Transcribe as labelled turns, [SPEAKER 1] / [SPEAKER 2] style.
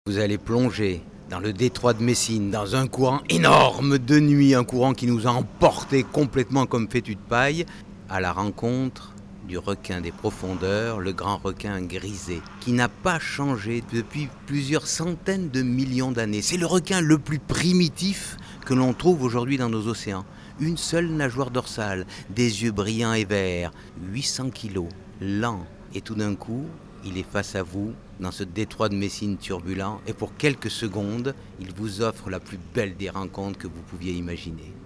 [SPEAKER 1] Vous allez plonger dans le détroit de Messine, dans un courant énorme de nuit, un courant qui nous a emportés complètement comme fétus de paille, à la rencontre du requin des profondeurs, le grand requin grisé, qui n'a pas changé depuis plusieurs centaines de millions d'années. C'est le requin le plus primitif que l'on trouve aujourd'hui dans nos océans. Une seule nageoire dorsale, des yeux brillants et verts, 800 kilos, lent, et tout d'un coup, il est face à vous, dans ce détroit de Messine turbulent, et pour quelques secondes, il vous offre la plus belle des rencontres que vous pouviez imaginer.